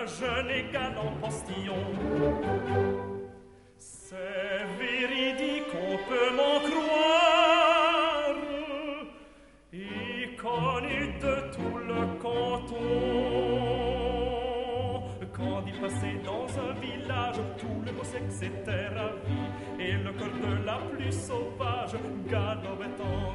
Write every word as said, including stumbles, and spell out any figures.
jeune et galant postillon. C'est véridique, on peut m'en croire, et connu de tout le canton. Quand il passait dans un village, tout le beau sexe était ravi, et le cœur de la plus sauvage galopait en